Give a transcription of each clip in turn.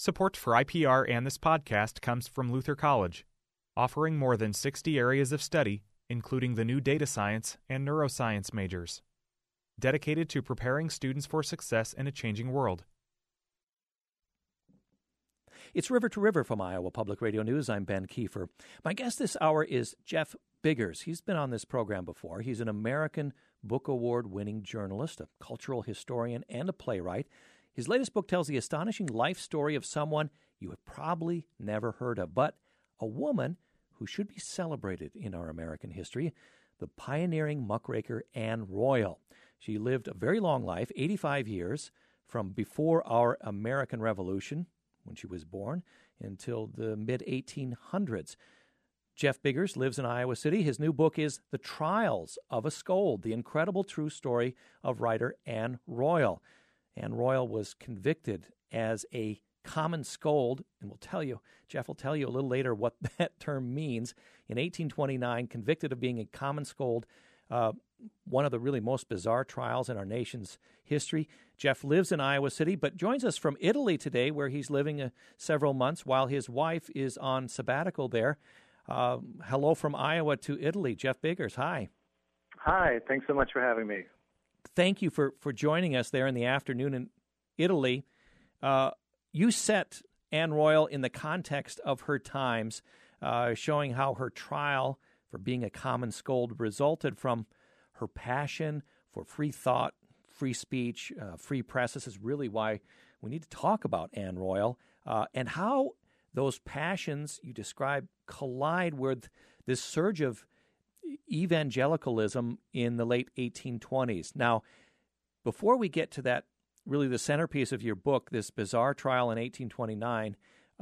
Support for IPR and this podcast comes from Luther College, offering more than 60 areas of study, including the new data science and neuroscience majors, dedicated to preparing students for success in a changing world. It's River to River from Iowa Public Radio News. I'm Ben Kiefer. My guest this hour is Jeff Biggers. He's been on this program before. He's an American Book Award-winning journalist, a cultural historian, and a playwright. His latest book tells the astonishing life story of someone you have probably never heard of, but a woman who should be celebrated in our American history, the pioneering muckraker Anne Royal. She lived a very long life, 85 years, from before our American Revolution, when she was born, until the mid-1800s. Jeff Biggers lives in Iowa City. His new book is The Trials of a Scold, the incredible true story of writer Anne Royal. Anne Royal was convicted as a common scold, and Jeff will tell you a little later what that term means. In 1829, convicted of being a common scold, one of the really most bizarre trials in our nation's history. Jeff lives in Iowa City, but joins us from Italy today, where he's living several months while his wife is on sabbatical there. Hello from Iowa to Italy. Jeff Biggers, hi. Hi, thanks so much for having me. Thank you for joining us there in the afternoon in Italy. You set Anne Royal in the context of her times, showing how her trial for being a common scold resulted from her passion for free thought, free speech, free press. This is really why we need to talk about Anne Royal and how those passions you describe collide with this surge of evangelicalism in the late 1820s. Now, before we get to that, really the centerpiece of your book, this bizarre trial in 1829,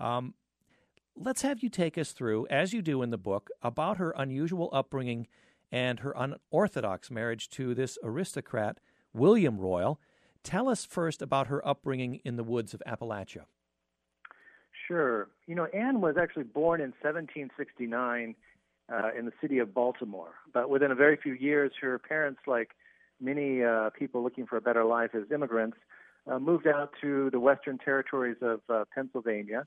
let's have you take us through, as you do in the book, about her unusual upbringing and her unorthodox marriage to this aristocrat, William Royal. Tell us first about her upbringing in the woods of Appalachia. Sure. Anne was actually born in 1769 in the city of Baltimore. But within a very few years, her parents, like many people looking for a better life as immigrants, moved out to the western territories of Pennsylvania,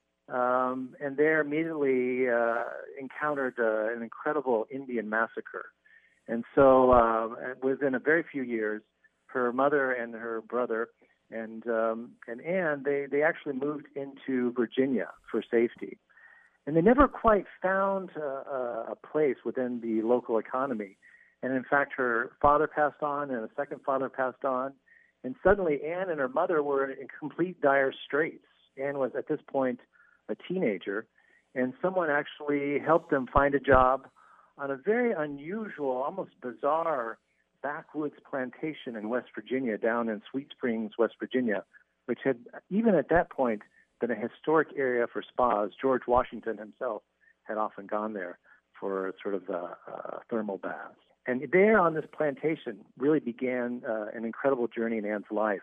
and there immediately encountered an incredible Indian massacre. And so within a very few years, her mother and her brother and Anne, they actually moved into Virginia for safety. And they never quite found a place within the local economy. And in fact, her father passed on and a second father passed on. And suddenly Anne and her mother were in complete dire straits. Anne was at this point a teenager, and someone actually helped them find a job on a very unusual, almost bizarre backwoods plantation in West Virginia, down in Sweet Springs, West Virginia, which had, even at that point, been a historic area for spas. George Washington himself had often gone there for sort of thermal baths. And there on this plantation really began an incredible journey in Anne's life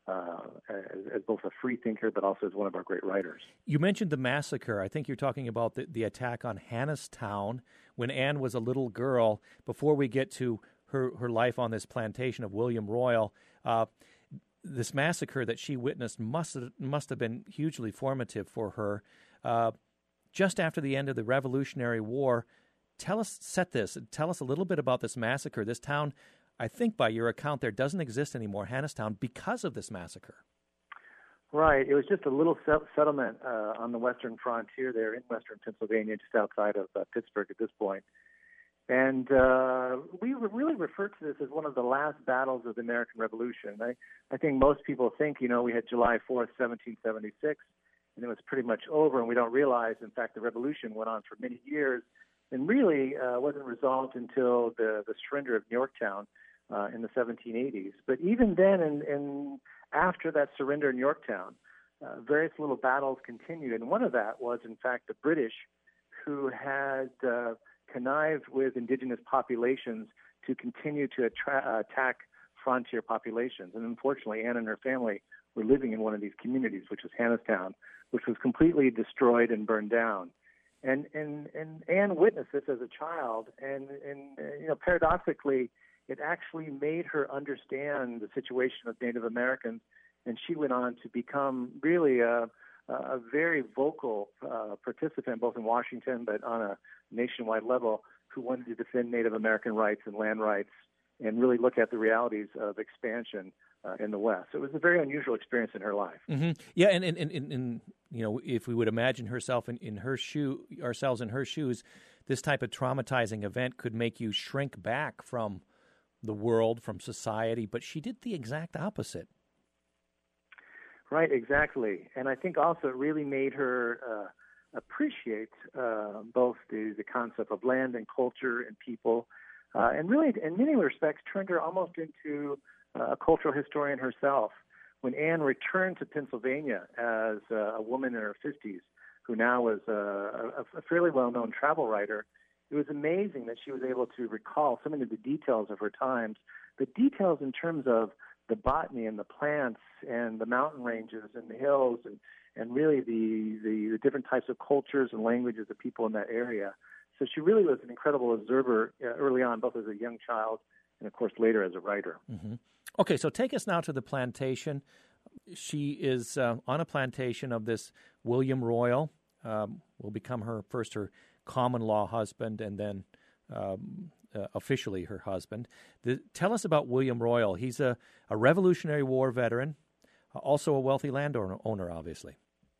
as both a free thinker but also as one of our great writers. You mentioned the massacre. I think you're talking about the attack on Hannistown when Anne was a little girl. Before we get to her life on this plantation of William Royal, this massacre that she witnessed must have been hugely formative for her. Just after the end of the Revolutionary War, tell us a little bit about this massacre. This town, I think by your account, there doesn't exist anymore, Hannistown, because of this massacre. Right. It was just a little settlement on the western frontier there in western Pennsylvania, just outside of Pittsburgh at this point. And we really refer to this as one of the last battles of the American Revolution. I think most people think, we had July 4th, 1776, and it was pretty much over, and we don't realize, in fact, the revolution went on for many years and really wasn't resolved until the surrender of Yorktown in the 1780s. But even then, and after that surrender in Yorktown, various little battles continued, and one of that was, in fact, the British, who had connived with indigenous populations to continue to attack frontier populations. And unfortunately, Anne and her family were living in one of these communities, which was Hannistown, which was completely destroyed and burned down. And Anne witnessed this as a child, and paradoxically, it actually made her understand the situation of Native Americans, and she went on to become really a a very vocal participant, both in Washington but on a nationwide level, who wanted to defend Native American rights and land rights and really look at the realities of expansion in the West. So it was a very unusual experience in her life. Mm-hmm. Yeah, and if we would imagine ourselves in her shoes, this type of traumatizing event could make you shrink back from the world, from society, but she did the exact opposite. Right, exactly. And I think also it really made her appreciate both the concept of land and culture and people, and really, in many respects, turned her almost into a cultural historian herself. When Anne returned to Pennsylvania as a woman in her 50s, who now was a fairly well-known travel writer, it was amazing that she was able to recall so many of the details of her times, the details in terms of the botany and the plants and the mountain ranges and the hills and really the different types of cultures and languages of people in that area. So she really was an incredible observer early on, both as a young child and, of course, later as a writer. Mm-hmm. Okay, so take us now to the plantation. She is on a plantation of this William Royal, will become her common-law husband and then officially her husband. Tell us about William Royal. He's a Revolutionary War veteran, also a wealthy landowner, obviously.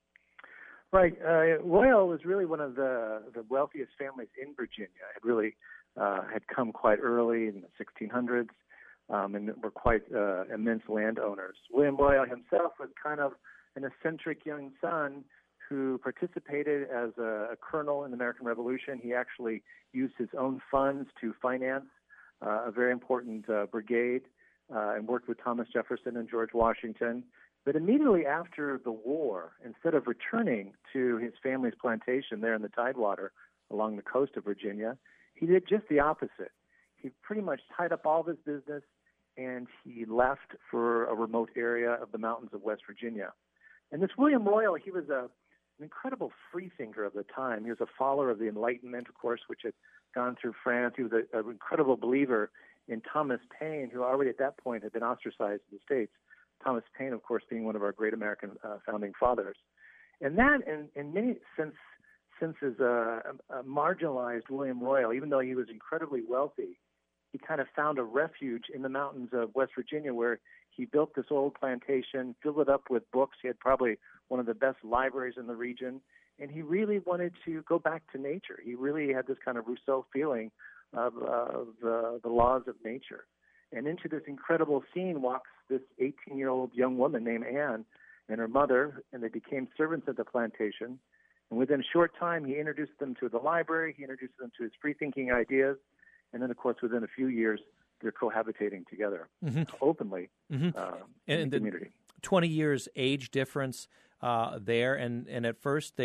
Right. Royal was really one of the wealthiest families in Virginia. It really had come quite early in the 1600s and were quite immense landowners. William Royal himself was kind of an eccentric young son who participated as a colonel in the American Revolution. He actually used his own funds to finance a very important brigade and worked with Thomas Jefferson and George Washington. But immediately after the war, instead of returning to his family's plantation there in the Tidewater along the coast of Virginia, he did just the opposite. He pretty much tied up all of his business and he left for a remote area of the mountains of West Virginia. And this William Royal, he was an incredible freethinker of the time. He was a follower of the Enlightenment, of course, which had gone through France. He was an incredible believer in Thomas Paine, who already at that point had been ostracized in the States. Thomas Paine, of course, being one of our great American founding fathers. And that, in many senses, marginalized William Royal. Even though he was incredibly wealthy, he kind of found a refuge in the mountains of West Virginia where he built this old plantation, filled it up with books. He had probably one of the best libraries in the region, and he really wanted to go back to nature. He really had this kind of Rousseau feeling of the laws of nature. And into this incredible scene walks this 18-year-old young woman named Anne and her mother, and they became servants at the plantation. And within a short time, he introduced them to the library, he introduced them to his free-thinking ideas, and then, of course, within a few years, they're cohabitating together openly in the community. 20 years age difference there, and at first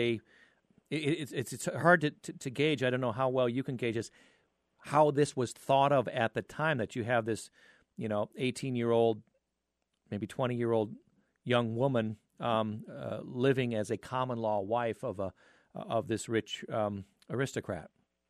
it's hard to gauge. I don't know how well you can gauge this, how this was thought of at the time, that you have this, 18-year-old, maybe 20-year-old young woman living as a common law wife of this rich aristocrat.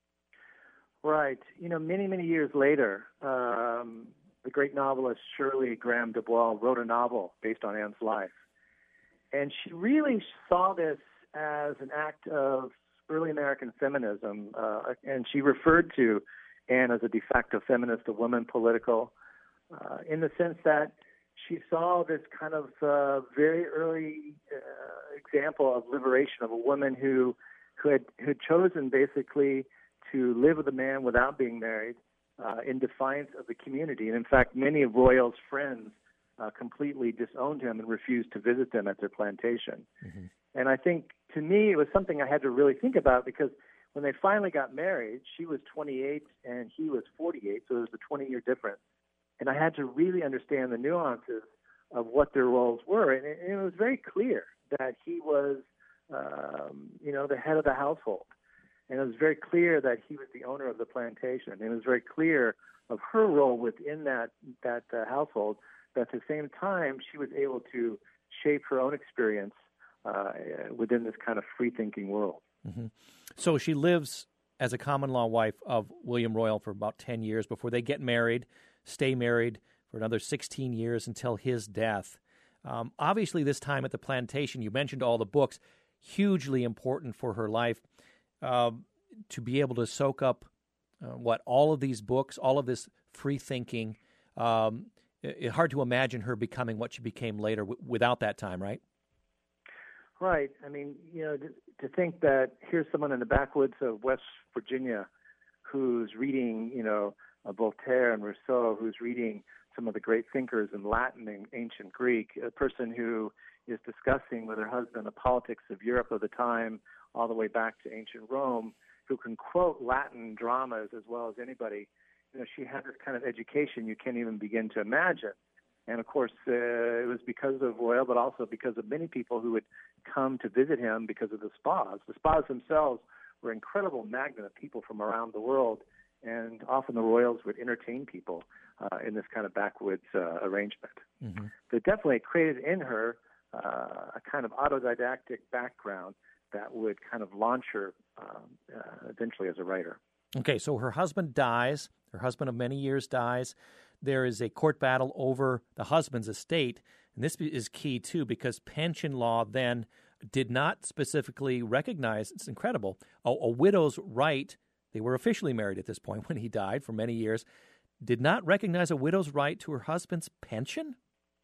Right. Many, many years later, the great novelist Shirley Graham Du Bois wrote a novel based on Anne's life. And she really saw this as an act of early American feminism, and she referred to Anne as a de facto feminist, a woman political, in the sense that she saw this kind of very early example of liberation of a woman who had chosen basically to live with a man without being married in defiance of the community. And in fact, many of Royal's friends completely disowned him and refused to visit them at their plantation. Mm-hmm. And I think, to me, it was something I had to really think about, because when they finally got married, she was 28 and he was 48, so there was a 20-year difference. And I had to really understand the nuances of what their roles were. And it was very clear that he was, the head of the household. And it was very clear that he was the owner of the plantation. And it was very clear of her role within that household, but at the same time, she was able to shape her own experience within this kind of free-thinking world. Mm-hmm. So she lives as a common law wife of William Royal for about 10 years before they get married, stay married for another 16 years until his death. Obviously, this time at the plantation, you mentioned all the books, hugely important for her life, to be able to soak up all of these books, all of this free thinking. It's hard to imagine her becoming what she became later without that time, right? Right. I mean, to think that here's someone in the backwoods of West Virginia who's reading, Voltaire and Rousseau, who's reading some of the great thinkers in Latin and ancient Greek, a person who is discussing with her husband the politics of Europe of the time all the way back to ancient Rome, who can quote Latin dramas as well as anybody. She had this kind of education you can't even begin to imagine. And, of course, it was because of Royal, but also because of many people who would come to visit him because of the spas. The spas themselves were an incredible magnet of people from around the world, and often the royals would entertain people in this kind of backwoods arrangement. Mm-hmm. So it definitely created in her a kind of autodidactic background that would kind of launch her eventually as a writer. Okay, so her husband dies. Her husband of many years dies. There is a court battle over the husband's estate, and this is key, too, because pension law then did not specifically recognize, it's incredible, a widow's right. They were officially married at this point when he died for many years, did not recognize a widow's right to her husband's pension?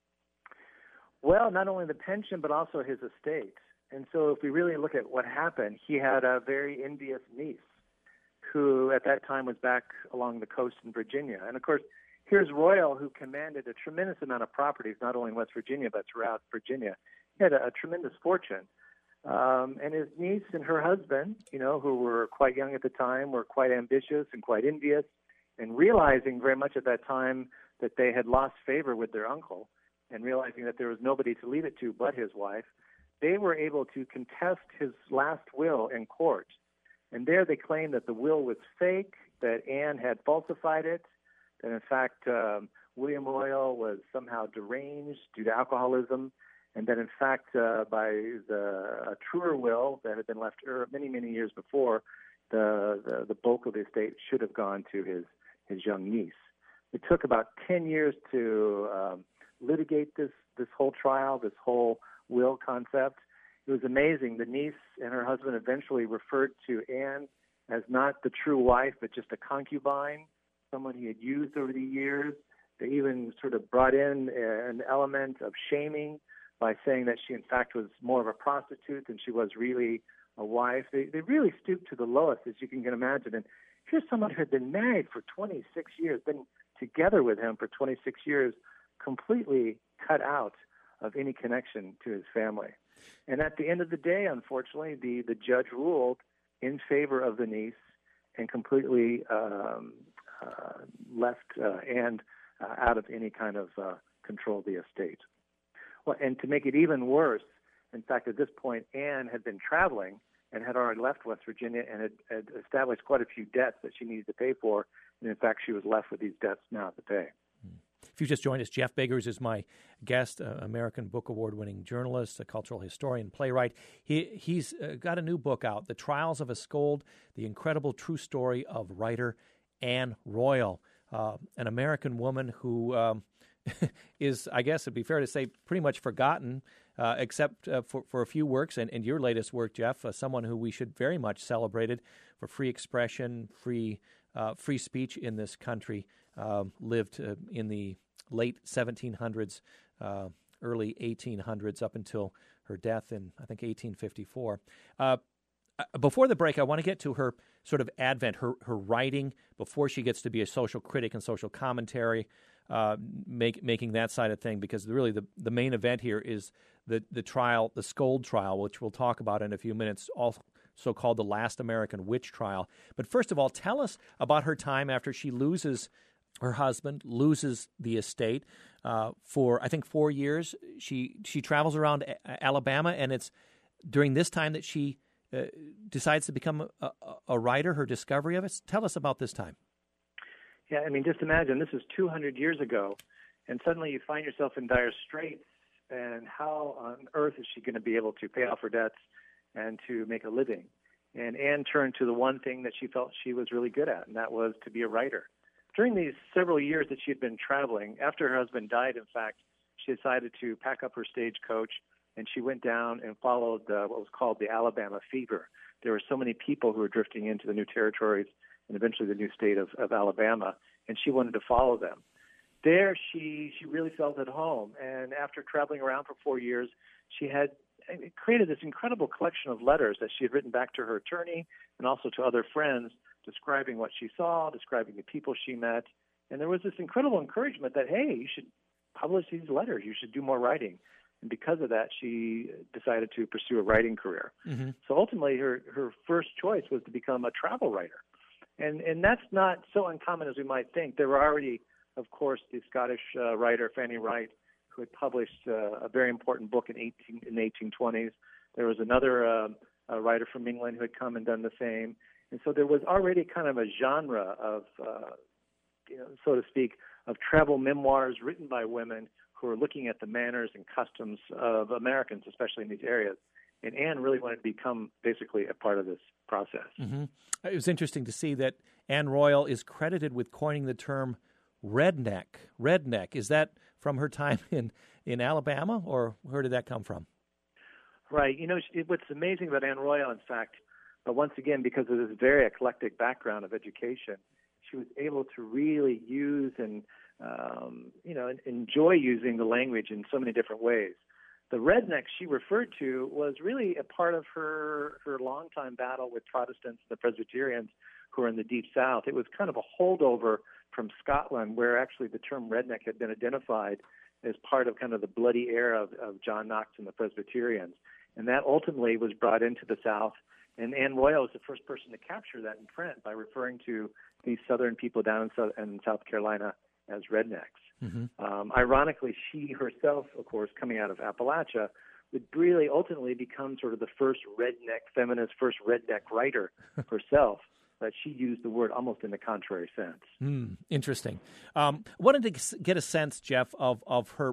Well, not only the pension, but also his estate. And so if we really look at what happened, he had a very envious niece who at that time was back along the coast in Virginia. And, of course, here's Royal, who commanded a tremendous amount of properties, not only in West Virginia, but throughout Virginia. He had a tremendous fortune. And his niece and her husband, who were quite young at the time, were quite ambitious and quite envious, and realizing very much at that time that they had lost favor with their uncle, and realizing that there was nobody to leave it to but his wife, they were able to contest his last will in court. And there they claimed that the will was fake, that Anne had falsified it, that in fact William Royal was somehow deranged due to alcoholism, and that in fact by a truer will that had been left many, many years before, the bulk of the estate should have gone to his young niece. It took about 10 years to litigate this whole trial, this whole will concept. It was amazing. The niece and her husband eventually referred to Anne as not the true wife, but just a concubine, someone he had used over the years. They even sort of brought in an element of shaming by saying that she, in fact, was more of a prostitute than she was really a wife. They really stooped to the lowest, as you can imagine. And here's someone who had been married for 26 years, been together with him for 26 years, completely cut out of any connection to his family. And at the end of the day, unfortunately, the judge ruled in favor of the niece and completely left Anne out of any kind of control of the estate. Well, and to make it even worse, in fact, at this point, Anne had been traveling and had already left West Virginia and had established quite a few debts that she needed to pay for. And in fact, she was left with these debts now to pay. If you just joined us, Jeff Biggers is my guest, American Book Award-winning journalist, a cultural historian, playwright. He's got a new book out, The Trials of a Scold, The Incredible True Story of Writer Anne Royal, an American woman who is, I guess it'd be fair to say, pretty much forgotten, except for a few works, and your latest work, Jeff, someone who we should very much celebrated for free expression, free speech in this country, lived in the late 1700s, early 1800s, up until her death in, I think, 1854. Before the break, I want to get to her sort of advent, her writing, before she gets to be a social critic and social commentary, making that side of thing, because really the main event here is the trial, the Scold trial, which we'll talk about in a few minutes, also called the Last American Witch Trial. But first of all, tell us about her time after she loses her husband, loses the estate for, I think, 4 years. She travels around Alabama, and it's during this time that she decides to become a writer, her discovery of it. Tell us about this time. Yeah, I mean, just imagine, this is 200 years ago, and suddenly you find yourself in dire straits, and how on earth is she going to be able to pay off her debts and to make a living? And Anne turned to the one thing that she felt she was really good at, and that was to be a writer. During these several years that she had been traveling, after her husband died, in fact, she decided to pack up her stagecoach, and she went down and followed what was called the Alabama Fever. There were so many people who were drifting into the new territories and eventually the new state of Alabama, and she wanted to follow them. There, she really felt at home, and after traveling around for 4 years, she had created this incredible collection of letters that she had written back to her attorney and also to other friends, describing what she saw, describing the people she met, and there was this incredible encouragement that, hey, you should publish these letters, you should do more writing. And because of that, she decided to pursue a writing career. Mm-hmm. So ultimately, her first choice was to become a travel writer. And that's not so uncommon as we might think. There were already, of course, the Scottish writer Fanny Wright, who had published a very important book in the 1820s. There was another writer from England who had come and done the same. And so there was already kind of a genre of, so to speak, of travel memoirs written by women who were looking at the manners and customs of Americans, especially in these areas. And Anne really wanted to become basically a part of this process. Mm-hmm. It was interesting to see that Anne Royal is credited with coining the term redneck. Redneck, is that from her time in Alabama, or where did that come from? Right. What's amazing about Anne Royal, in fact, once again, because of this very eclectic background of education, she was able to really use and enjoy using the language in so many different ways. The redneck she referred to was really a part of her longtime battle with Protestants and the Presbyterians who were in the Deep South. It was kind of a holdover from Scotland, where actually the term redneck had been identified as part of kind of the bloody era of John Knox and the Presbyterians. And that ultimately was brought into the South. And Anne Royal was the first person to capture that in print by referring to these Southern people down in South Carolina as rednecks. Mm-hmm. Ironically, she herself, of course, coming out of Appalachia, would really ultimately become sort of the first redneck feminist, first redneck writer herself. But she used the word almost in the contrary sense. Interesting. Wanted to get a sense, Jeff, of her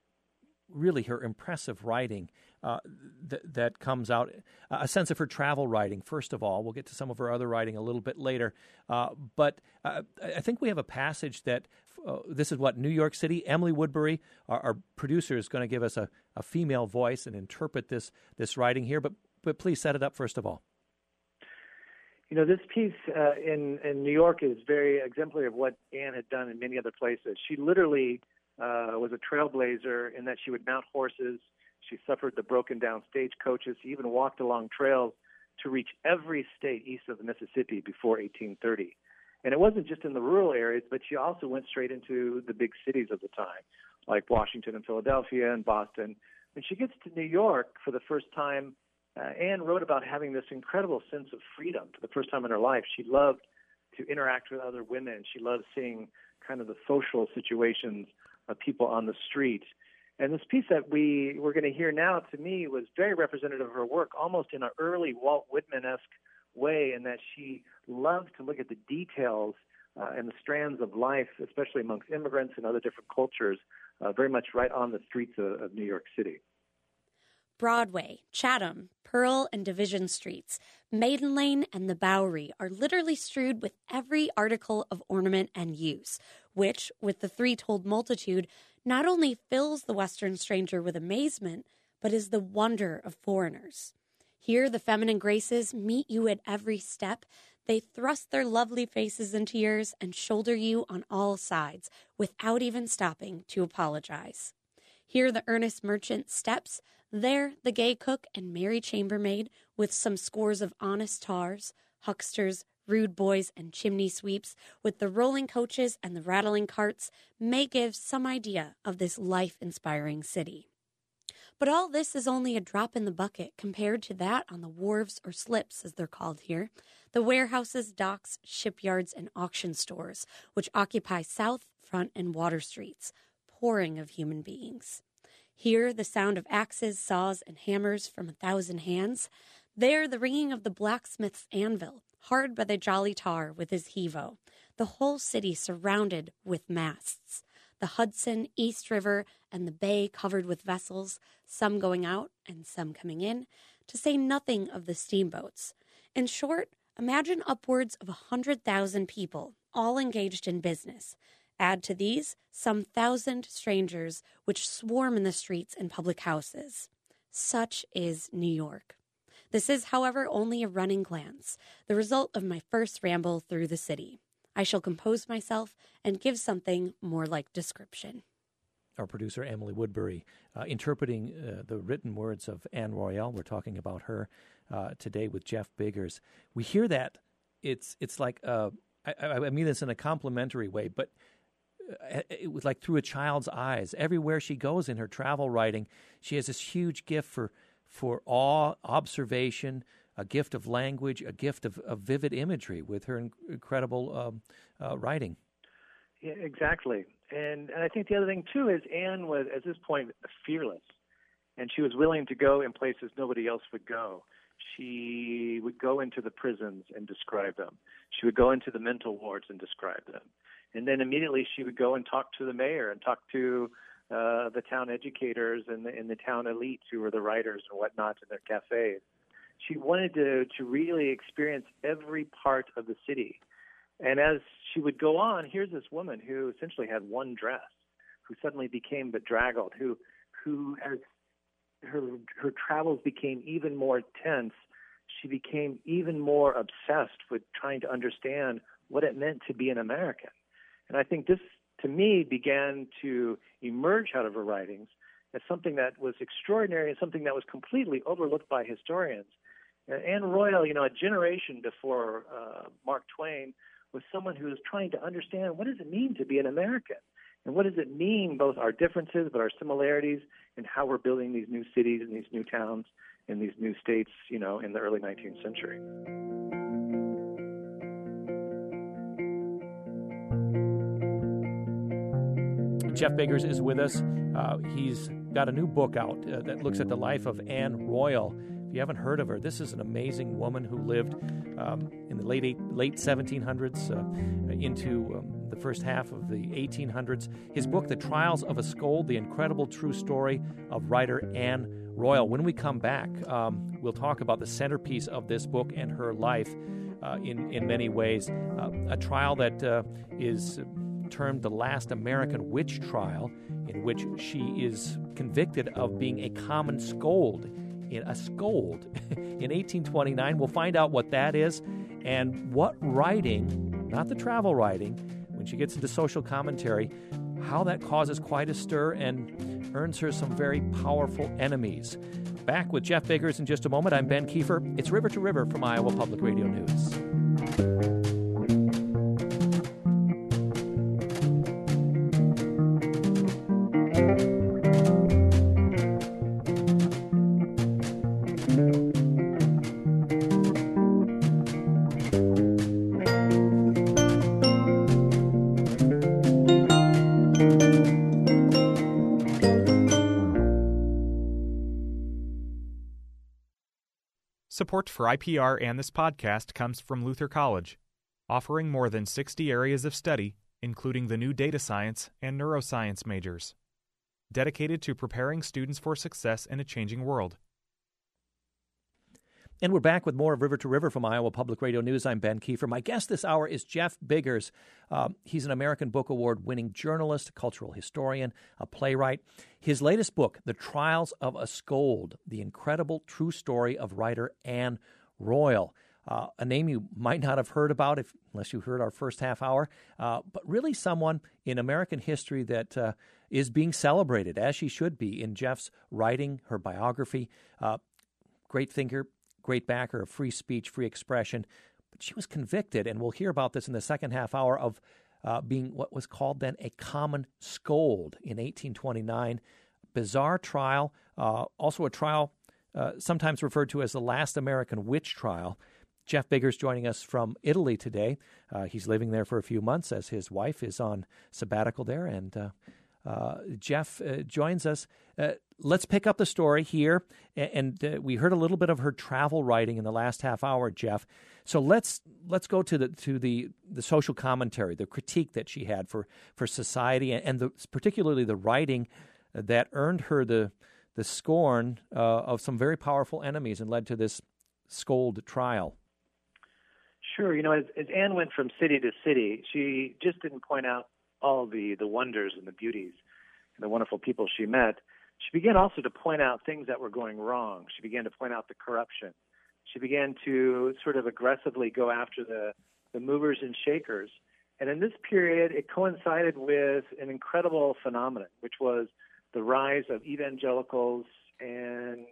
impressive writing that comes out, a sense of her travel writing, first of all. We'll get to some of her other writing a little bit later. But I think we have a passage that, this is New York City. Emily Woodbury, our producer, is going to give us a female voice and interpret this writing here. But please set it up first of all. This piece in New York is very exemplary of what Anne had done in many other places. She literally was a trailblazer in that she would mount horses. She suffered the broken down stagecoaches. She even walked along trails to reach every state east of the Mississippi before 1830. And it wasn't just in the rural areas, but she also went straight into the big cities of the time, like Washington and Philadelphia and Boston. When she gets to New York for the first time, Anne wrote about having this incredible sense of freedom for the first time in her life. She loved to interact with other women. She loved seeing kind of the social situations of people on the street. And this piece that we're going to hear now, to me, was very representative of her work, almost in an early Walt Whitman-esque way, in that she loved to look at the details and the strands of life, especially amongst immigrants and other different cultures, very much right on the streets of New York City. Broadway, Chatham, Pearl and Division Streets, Maiden Lane, and the Bowery are literally strewed with every article of ornament and use, which, with the three-told multitude, not only fills the Western stranger with amazement, but is the wonder of foreigners. Here, the feminine graces meet you at every step. They thrust their lovely faces into yours and shoulder you on all sides, without even stopping to apologize. Here, the earnest merchant steps. There, the gay cook and merry chambermaid, with some scores of honest tars, hucksters, rude boys, and chimney sweeps, with the rolling coaches and the rattling carts, may give some idea of this life-inspiring city. But all this is only a drop in the bucket compared to that on the wharves or slips, as they're called here, the warehouses, docks, shipyards, and auction stores, which occupy South, Front, and Water Streets, pouring of human beings. Here, the sound of axes, saws, and hammers from 1,000 hands. There, the ringing of the blacksmith's anvil, hard by the jolly tar with his hevo. The whole city surrounded with masts. The Hudson, East River, and the bay covered with vessels, some going out and some coming in, to say nothing of the steamboats. In short, imagine upwards of 100,000 people, all engaged in business. Add to these some 1,000 strangers which swarm in the streets and public houses. Such is New York. This is, however, only a running glance, the result of my first ramble through the city. I shall compose myself and give something more like description. Our producer, Emily Woodbury, interpreting the written words of Anne Royal. We're talking about her today with Jeff Biggers. We hear that. It's like, I mean this in a complimentary way, but it was like through a child's eyes. Everywhere she goes in her travel writing, she has this huge gift for awe, observation, a gift of language, a gift of vivid imagery with her incredible writing. Yeah, exactly. And I think the other thing, too, is Anne was, at this point, fearless. And she was willing to go in places nobody else would go. She would go into the prisons and describe them. She would go into the mental wards and describe them. And then immediately she would go and talk to the mayor and talk to the town educators and the town elites who were the writers and whatnot in their cafes. She wanted to really experience every part of the city. And as she would go on, here's this woman who essentially had one dress, who suddenly became bedraggled, who as her travels became even more intense, she became even more obsessed with trying to understand what it meant to be an American. And I think this, to me, began to emerge out of her writings as something that was extraordinary and something that was completely overlooked by historians. Anne Royal, a generation before Mark Twain, was someone who was trying to understand what does it mean to be an American? And what does it mean, both our differences but our similarities, and how we're building these new cities and these new towns and these new states, in the early 19th century. Jeff Biggers is with us. He's got a new book out that looks at the life of Anne Royal. If you haven't heard of her, this is an amazing woman who lived in the late 1700s into the first half of the 1800s. His book, The Trials of a Scold, The Incredible True Story of Writer Anne Royal. When we come back, we'll talk about the centerpiece of this book and her life in many ways. A trial that is termed the last American witch trial, in which she is convicted of being a common scold. In 1829. We'll find out what that is and what writing, not the travel writing, when she gets into social commentary, how that causes quite a stir and earns her some very powerful enemies. Back with Jeff Biggers in just a moment. I'm Ben Kiefer. It's River to River from Iowa Public Radio News. Support for IPR and this podcast comes from Luther College, offering more than 60 areas of study, including the new data science and neuroscience majors, dedicated to preparing students for success in a changing world. And we're back with more of River to River from Iowa Public Radio News. I'm Ben Kiefer. My guest this hour is Jeff Biggers. He's an American Book Award-winning journalist, a cultural historian, a playwright. His latest book, The Trials of a Scold, The Incredible True Story of Writer Anne Royal. A name you might not have heard about unless you heard our first half hour, but really someone in American history that is being celebrated, as she should be, in Jeff's writing, her biography. Great thinker, great backer of free speech, free expression. But she was convicted, and we'll hear about this in the second half hour, of being what was called then a common scold in 1829. Bizarre trial, also a trial sometimes referred to as the last American witch trial. Jeff Biggers joining us from Italy today. He's living there for a few months as his wife is on sabbatical there, and Jeff joins us. Let's pick up the story here, and we heard a little bit of her travel writing in the last half hour, Jeff. So let's go to the social commentary, the critique that she had for society, and particularly the writing that earned her the scorn of some very powerful enemies and led to this scold trial. Sure. As Anne went from city to city, she just didn't point out all the wonders and the beauties and the wonderful people she met, she began also to point out things that were going wrong. She began to point out the corruption. She began to sort of aggressively go after the movers and shakers. And in this period, it coincided with an incredible phenomenon, which was the rise of evangelicals and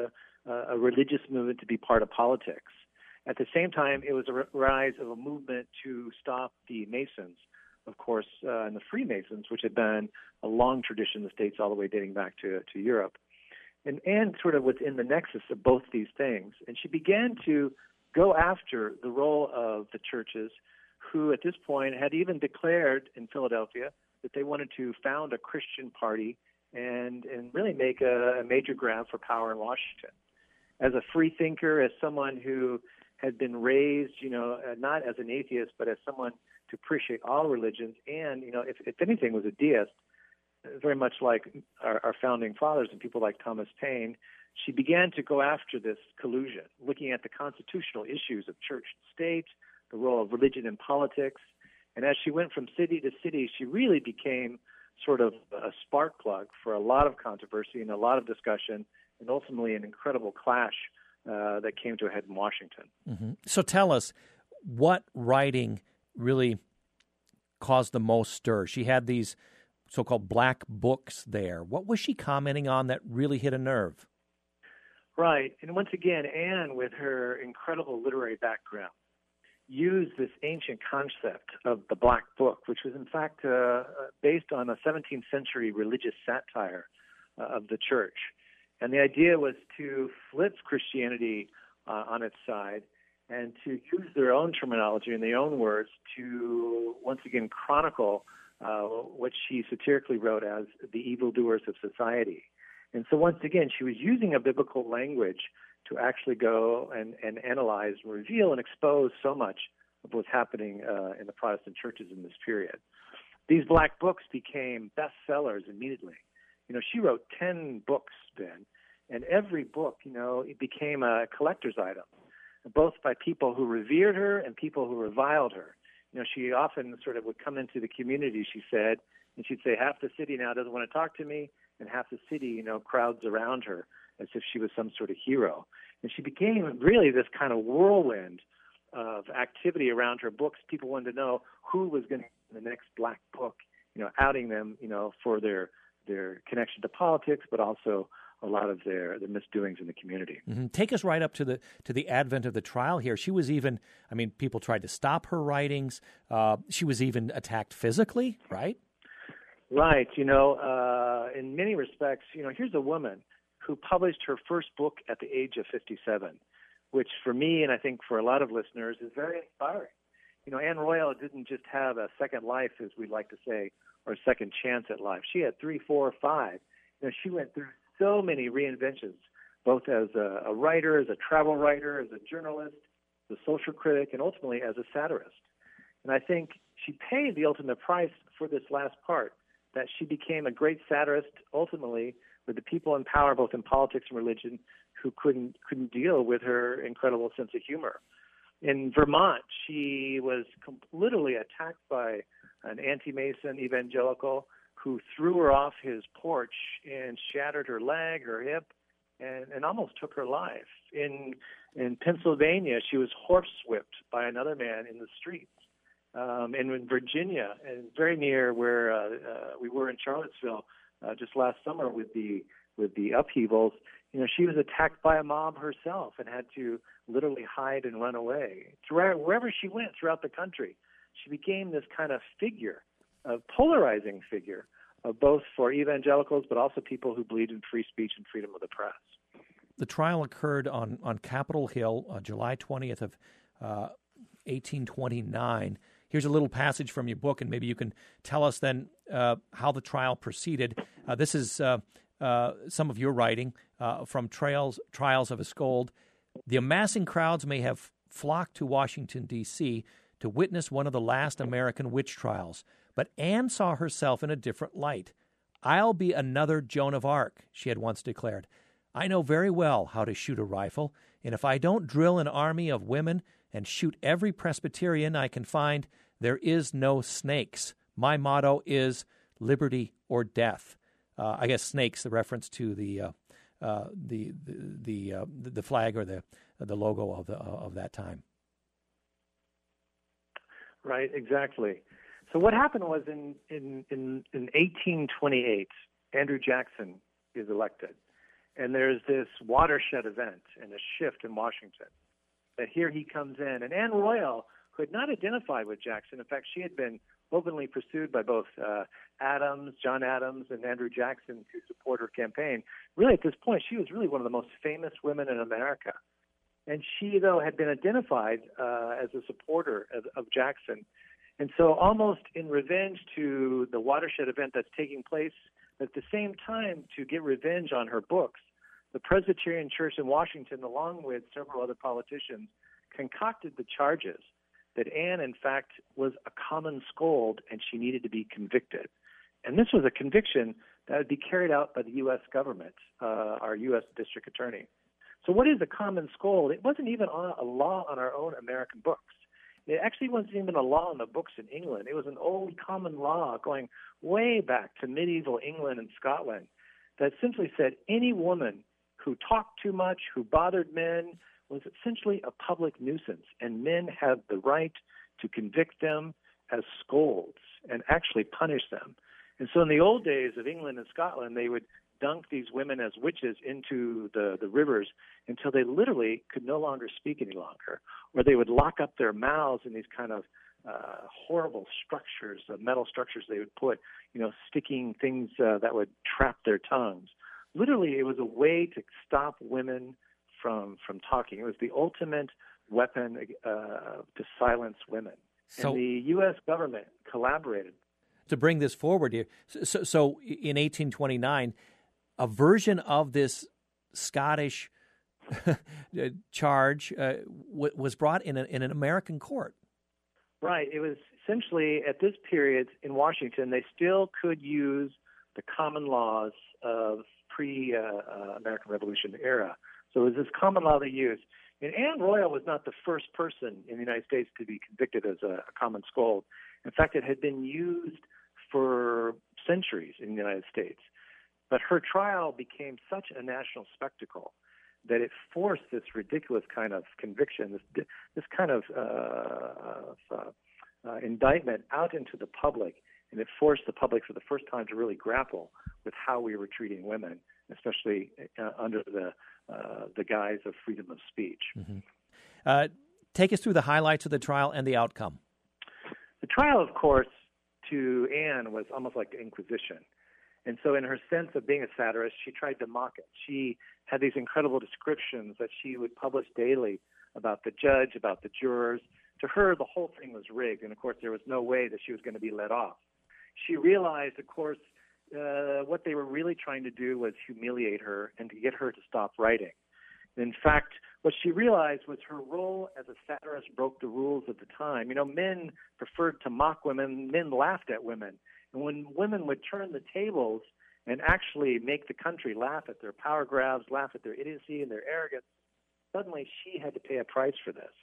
a religious movement to be part of politics. At the same time, it was a rise of a movement to stop the Masons, of course, and the Freemasons, which had been a long tradition in the States all the way dating back to Europe. And Anne sort of was in the nexus of both these things. And she began to go after the role of the churches who, at this point, had even declared in Philadelphia that they wanted to found a Christian party and really make a major grab for power in Washington. As a free thinker, as someone who had been raised, not as an atheist, but as someone to appreciate all religions, and, if anything, was a deist, very much like our founding fathers and people like Thomas Paine, she began to go after this collusion, looking at the constitutional issues of church and state, the role of religion in politics. And as she went from city to city, she really became sort of a spark plug for a lot of controversy and a lot of discussion, and ultimately an incredible clash that came to a head in Washington. Mm-hmm. So tell us, what writing really caused the most stir? She had these so-called black books there. What was she commenting on that really hit a nerve? Right. And once again, Anne, with her incredible literary background, used this ancient concept of the Black Book, which was in fact based on a 17th century religious satire of the church. And the idea was to flip Christianity on its side and to use their own terminology and their own words to once again chronicle what she satirically wrote as the evildoers of society. And so once again, she was using a biblical language to actually go and analyze, reveal, and expose so much of what's happening in the Protestant churches in this period. These black books became bestsellers immediately. She wrote 10 books then, and every book, it became a collector's item, both by people who revered her and people who reviled her. She often sort of would come into the community, she said, and she'd say, half the city now doesn't want to talk to me, and half the city, crowds around her as if she was some sort of hero. And she became really this kind of whirlwind of activity around her books. People wanted to know who was going to be the next black book, outing them, for their connection to politics, but also a lot of their misdoings in the community. Mm-hmm. Take us right up to the advent of the trial here. She was even, people tried to stop her writings. She was even attacked physically, right? Right. In many respects, here's a woman who published her first book at the age of 57, which for me, and I think for a lot of listeners, is very inspiring. Anne Royal didn't just have a second life, as we like to say, or a second chance at life. She had 3, 4, 5. She went through so many reinventions, both as a writer, as a travel writer, as a journalist, as a social critic, and ultimately as a satirist. And I think she paid the ultimate price for this last part, that she became a great satirist, ultimately, with the people in power, both in politics and religion, who couldn't deal with her incredible sense of humor. In Vermont, she was literally attacked by an anti-Mason evangelical who threw her off his porch and shattered her leg, her hip, and almost took her life. In Pennsylvania, she was horsewhipped by another man in the streets. And in Virginia, and very near where we were in Charlottesville just last summer with the upheavals, she was attacked by a mob herself and had to literally hide and run away. Wherever she went throughout the country, she became this kind of figure, a polarizing figure, both for evangelicals but also people who believed in free speech and freedom of the press. The trial occurred on Capitol Hill, July 20th of 1829. Here's a little passage from your book, and maybe you can tell us then how the trial proceeded. This is some of your writing from Trials of Askold. The amassing crowds may have flocked to Washington, D.C. to witness one of the last American witch trials, but Anne saw herself in a different light. "I'll be another Joan of Arc," she had once declared. "I know very well how to shoot a rifle, and if I don't drill an army of women and shoot every Presbyterian I can find, there is no snakes My motto is liberty or death. I guess snakes, the reference to the flag or the logo of that time. Right, exactly. So what happened was in 1828, Andrew Jackson is elected, and there's this watershed event and a shift in Washington. That here he comes in, and Anne Royal, who had not identified with Jackson, in fact, she had been openly pursued by both John Adams, and Andrew Jackson to support her campaign. Really, at this point, she was really one of the most famous women in America. And she, though, had been identified as a supporter of Jackson. And so almost in revenge to the watershed event that's taking place, at the same time to get revenge on her books, the Presbyterian Church in Washington, along with several other politicians, concocted the charges that Anne, in fact, was a common scold and she needed to be convicted. And this was a conviction that would be carried out by the U.S. government, our U.S. district attorney. So what is a common scold? It wasn't even a law on our own American books. It actually wasn't even a law in the books in England. It was an old common law going way back to medieval England and Scotland that simply said any woman who talked too much, who bothered men, was essentially a public nuisance, and men had the right to convict them as scolds and actually punish them. And so in the old days of England and Scotland, they would dunk these women as witches into the rivers until they literally could no longer speak any longer, or they would lock up their mouths in these kind of horrible structures, metal structures they would put, sticking things that would trap their tongues. Literally, it was a way to stop women from talking. It was the ultimate weapon to silence women. So, and the U.S. government collaborated. To bring this forward here, so in 1829, a version of this Scottish charge was brought in an American court. Right. It was essentially, at this period in Washington, they still could use the common laws of pre-American Revolution era. So it was this common law they used. And Anne Royal was not the first person in the United States to be convicted as a common scold. In fact, it had been used for centuries in the United States. But her trial became such a national spectacle that it forced this ridiculous kind of conviction, this kind of indictment out into the public, and it forced the public for the first time to really grapple with how we were treating women, especially under the guise of freedom of speech. Mm-hmm. Take us through the highlights of the trial and the outcome. The trial, of course, to Anne was almost like the Inquisition. And so in her sense of being a satirist, she tried to mock it. She had these incredible descriptions that she would publish daily about the judge, about the jurors. To her, the whole thing was rigged, and of course there was no way that she was going to be let off. She realized, of course, what they were really trying to do was humiliate her and to get her to stop writing. In fact, what she realized was her role as a satirist broke the rules of the time. Men preferred to mock women. Men laughed at women. And when women would turn the tables and actually make the country laugh at their power grabs, laugh at their idiocy and their arrogance, suddenly she had to pay a price for this.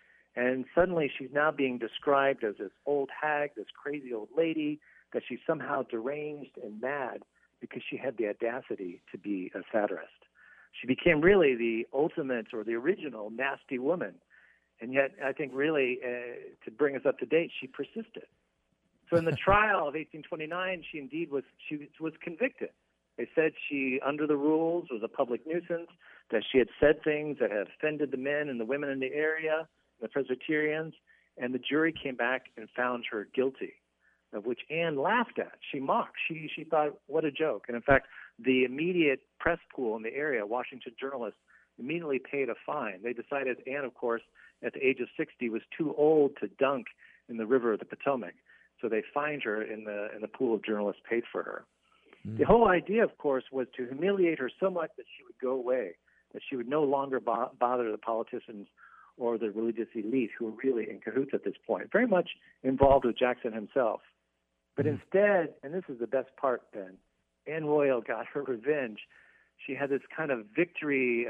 And suddenly she's now being described as this old hag, this crazy old lady, that she's somehow deranged and mad because she had the audacity to be a satirist. She became really the ultimate or the original nasty woman. And yet, I think really, to bring us up to date, she persisted. So in the trial of 1829, she indeed was convicted. They said she, under the rules, was a public nuisance, that she had said things that had offended the men and the women in the area, the Presbyterians, and the jury came back and found her guilty, of which Anne laughed at. She mocked. She thought, what a joke. And in fact, the immediate press pool in the area, Washington journalists, immediately paid a fine. They decided Anne, of course, at the age of 60, was too old to dunk in the river of the Potomac. So they fined her, and the pool of journalists paid for her. The whole idea, of course, was to humiliate her so much that she would go away, that she would no longer bother the politicians or the religious elite who were really in cahoots at this point, very much involved with Jackson himself. But instead, and this is the best part, Ben, Anne Royal got her revenge. She had this kind of victory,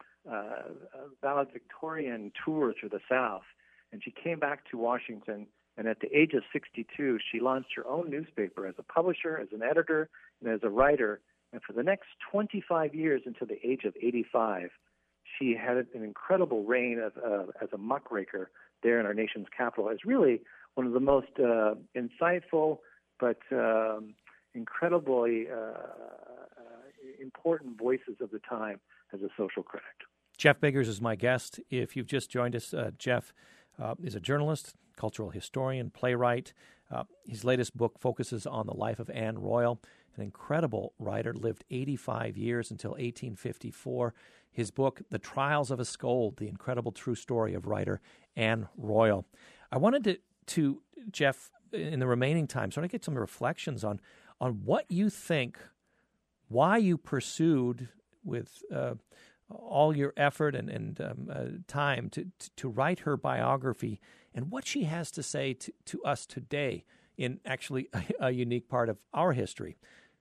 valedictorian tour through the South, and she came back to Washington And at the age of 62, she launched her own newspaper as a publisher, as an editor, and as a writer. And for the next 25 years, until the age of 85, she had an incredible reign as a muckraker there in our nation's capital, as really one of the most insightful but incredibly important voices of the time as a social critic. Jeff Biggers is my guest. If you've just joined us, Jeff is a journalist, cultural historian, playwright. His latest book focuses on the life of Anne Royal, an incredible writer, lived 85 years until 1854. His book, The Trials of a Scold, the incredible true story of writer Anne Royal. I wanted to Jeff, in the remaining time, sort of get some reflections on what you think, why you pursued with all your effort and time to write her biography, and what she has to say to us today in actually a unique part of our history.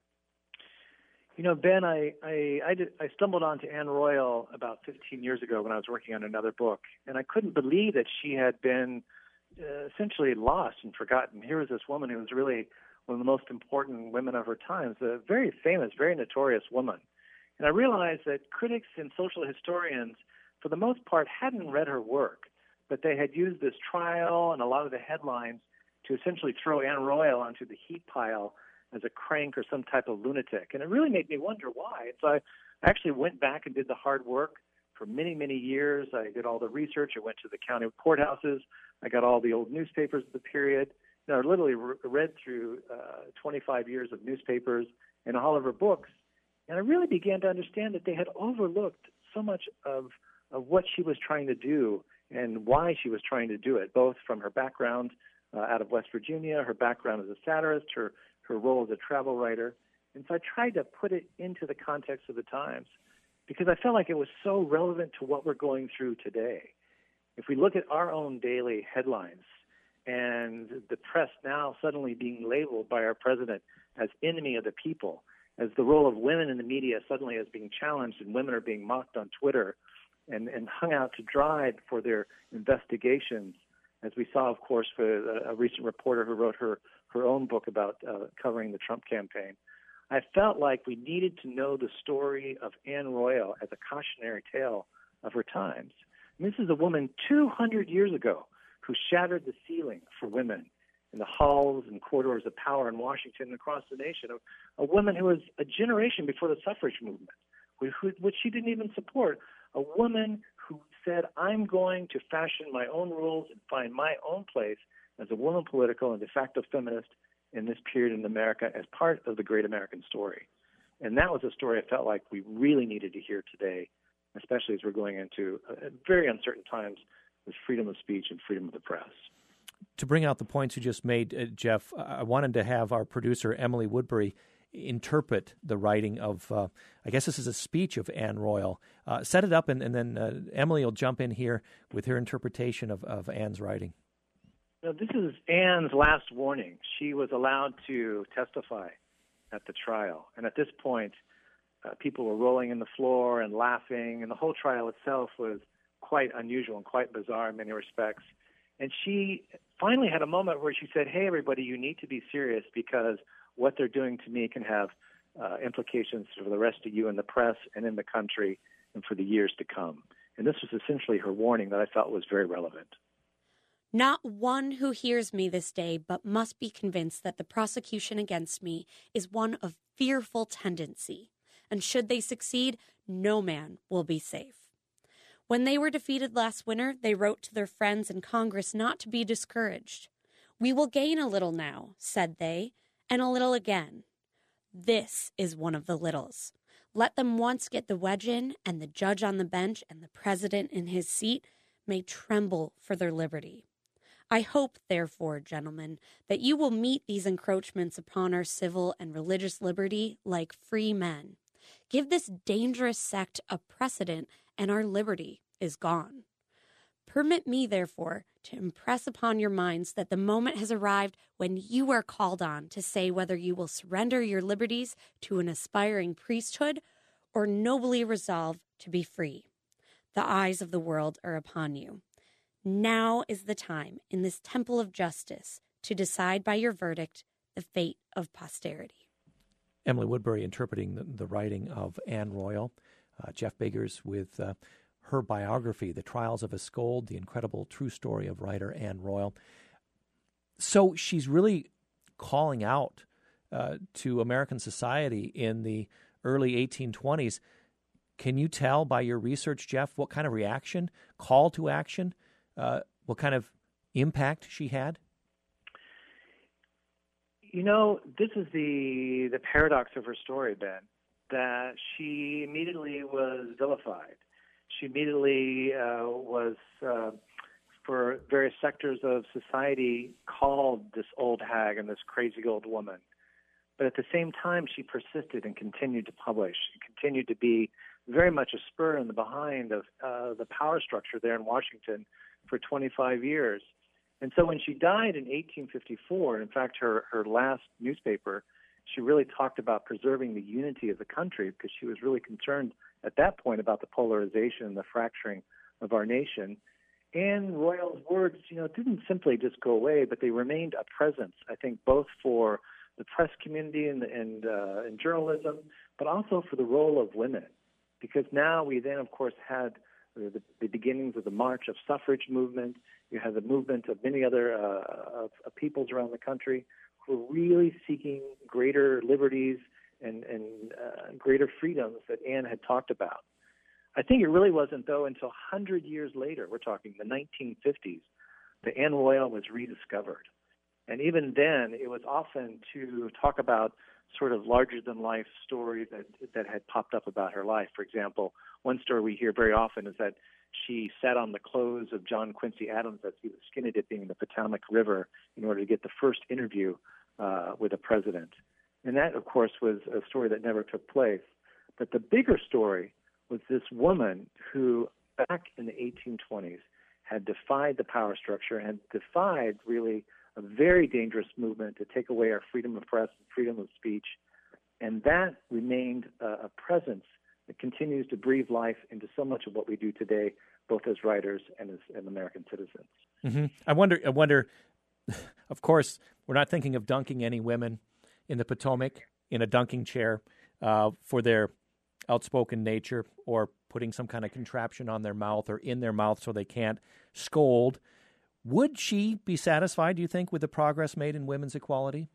You know, Ben, I stumbled onto Anne Royal about 15 years ago when I was working on another book, and I couldn't believe that she had been essentially lost and forgotten. Here was this woman who was really one of the most important women of her times, a very famous, very notorious woman. And I realized that critics and social historians, for the most part, hadn't read her work, but they had used this trial and a lot of the headlines to essentially throw Anne Royal onto the heat pile as a crank or some type of lunatic. And it really made me wonder why. So I actually went back and did the hard work for many, many years. I did all the research. I went to the county courthouses. I got all the old newspapers of the period. You know, I literally read through 25 years of newspapers and all of her books. And I really began to understand that they had overlooked so much of what she was trying to do and why she was trying to do it, both from her background out of West Virginia, her background as a satirist, her role as a travel writer. And so I tried to put it into the context of the times because I felt like it was so relevant to what we're going through today. If we look at our own daily headlines and the press now suddenly being labeled by our president as enemy of the people, as the role of women in the media suddenly is being challenged and women are being mocked on Twitter and hung out to dry for their investigations, as we saw, of course, for a recent reporter who wrote her own book about covering the Trump campaign. I felt like we needed to know the story of Anne Royal as a cautionary tale of her times. And this is a woman 200 years ago who shattered the ceiling for women in the halls and corridors of power in Washington and across the nation, a woman who was a generation before the suffrage movement, which she didn't even support, a woman who said, I'm going to fashion my own rules and find my own place as a woman political and de facto feminist in this period in America as part of the great American story. And that was a story I felt like we really needed to hear today, especially as we're going into very uncertain times with freedom of speech and freedom of the press. To bring out the points you just made, Jeff, I wanted to have our producer, Emily Woodbury, interpret the writing of, I guess this is a speech of Anne Royal. Set it up, and then Emily will jump in here with her interpretation of Anne's writing. Now, this is Anne's last warning. She was allowed to testify at the trial. And at this point, people were rolling in the floor and laughing, and the whole trial itself was quite unusual and quite bizarre in many respects. And she finally had a moment where she said, hey, everybody, you need to be serious because what they're doing to me can have implications for the rest of you in the press and in the country and for the years to come. And this was essentially her warning that I felt was very relevant. Not one who hears me this day but must be convinced that the prosecution against me is one of fearful tendency, and should they succeed, no man will be safe. When they were defeated last winter, they wrote to their friends in Congress not to be discouraged. We will gain a little now, said they, and a little again. This is one of the littles. Let them once get the wedge in, and the judge on the bench and the president in his seat may tremble for their liberty. I hope, therefore, gentlemen, that you will meet these encroachments upon our civil and religious liberty like free men. Give this dangerous sect a precedent, and our liberty is gone. Permit me, therefore, to impress upon your minds that the moment has arrived when you are called on to say whether you will surrender your liberties to an aspiring priesthood or nobly resolve to be free. The eyes of the world are upon you. Now is the time in this temple of justice to decide by your verdict the fate of posterity. Emily Woodbury interpreting the writing of Anne Royal. Jeff Biggers with her biography, The Trials of a Scold, the incredible true story of writer Anne Royal. So she's really calling out to American society in the early 1820s. Can you tell by your research, Jeff, what kind of reaction, call to action, what kind of impact she had? You know, this is the paradox of her story, Ben, that she immediately was vilified. She immediately was, for various sectors of society, called this old hag and this crazy old woman. But at the same time, she persisted and continued to publish. She continued to be very much a spur in the behind of the power structure there in Washington for 25 years. And so when she died in 1854, in fact, her last newspaper, she really talked about preserving the unity of the country because she was really concerned at that point about the polarization and the fracturing of our nation. Anne Royal's words, didn't simply just go away, but they remained a presence, I think, both for the press community and journalism, but also for the role of women. Because now we then, of course, had the beginnings of the March of Suffrage movement. You had the movement of many other of peoples around the country who were really seeking greater liberties and greater freedoms that Anne had talked about. I think it really wasn't, though, until 100 years later, we're talking the 1950s, that Anne Royal was rediscovered. And even then, it was often to talk about sort of larger-than-life stories that had popped up about her life. For example, one story we hear very often is that she sat on the clothes of John Quincy Adams as he was skinny dipping in the Potomac River in order to get the first interview with a president. And that, of course, was a story that never took place. But the bigger story was this woman who, back in the 1820s, had defied the power structure and defied, really, a very dangerous movement to take away our freedom of press and freedom of speech. And that remained a presence that continues to breathe life into so much of what we do today, both as writers and as American citizens. Mm-hmm. I wonder, of course, we're not thinking of dunking any women in the Potomac in a dunking chair for their outspoken nature or putting some kind of contraption on their mouth or in their mouth so they can't scold. Would she be satisfied, do you think, with the progress made in women's equality?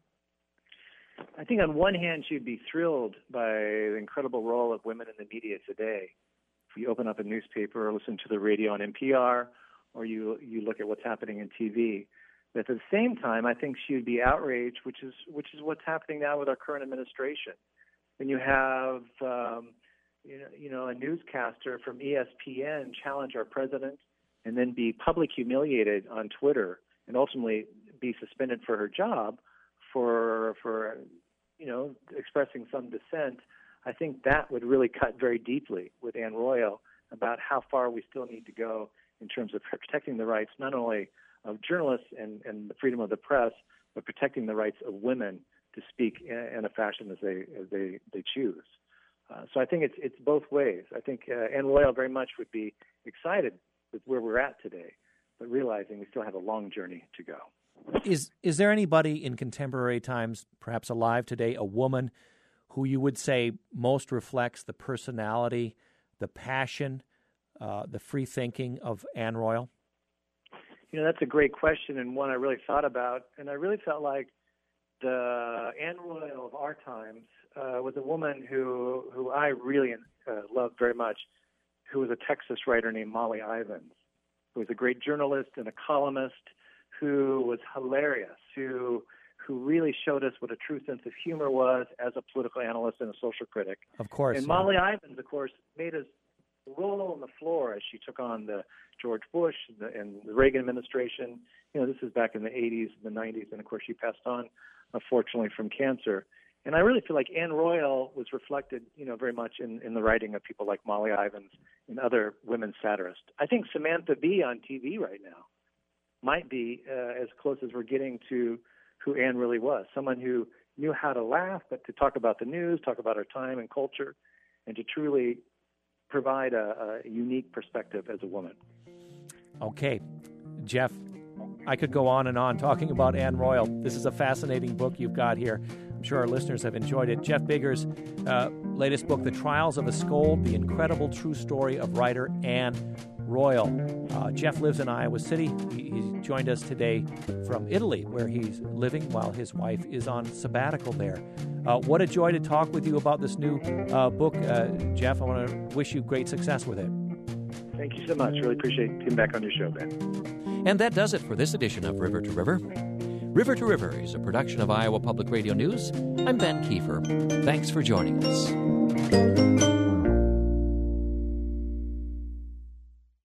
I think on one hand, she'd be thrilled by the incredible role of women in the media today. If you open up a newspaper or listen to the radio on NPR, or you look at what's happening in TV. But at the same time, I think she would be outraged, which is what's happening now with our current administration. When you have a newscaster from ESPN challenge our president and then be publicly humiliated on Twitter and ultimately be suspended for her job for expressing some dissent, I think that would really cut very deeply with Anne Royal about how far we still need to go in terms of protecting the rights not only of journalists and the freedom of the press, but protecting the rights of women to speak in a fashion as they choose. So I think it's both ways. I think Anne Royal very much would be excited with where we're at today, but realizing we still have a long journey to go. Is there anybody in contemporary times, perhaps alive today, a woman who you would say most reflects the personality, the passion, the free thinking of Anne Royal? That's a great question and one I really thought about, and I really felt like the Anne Royal of our times was a woman who I really loved very much, who was a Texas writer named Molly Ivins, who was a great journalist and a columnist, who was hilarious, who really showed us what a true sense of humor was as a political analyst and a social critic. Of course. And Molly Ivins, of course, made us roll on the floor as she took on the George Bush and the Reagan administration. This is back in the 80s and the 90s, and of course she passed on, unfortunately, from cancer. And I really feel like Anne Royal was reflected, very much in the writing of people like Molly Ivins and other women satirists. I think Samantha Bee on TV right now might be as close as we're getting to who Anne really was, someone who knew how to laugh, but to talk about the news, talk about our time and culture, and to truly provide a unique perspective as a woman. Okay. Jeff, I could go on and on talking about Anne Royal. This is a fascinating book you've got here. I'm sure our listeners have enjoyed it. Jeff Biggers' latest book, The Trials of a Scold, The Incredible True Story of Writer Anne Royal. Jeff lives in Iowa City. He joined us today from Italy, where he's living while his wife is on sabbatical there. What a joy to talk with you about this new book, Jeff. I want to wish you great success with it. Thank you so much. Really appreciate being back on your show, Ben. And that does it for this edition of River to River. River to River is a production of Iowa Public Radio News. I'm Ben Kiefer. Thanks for joining us.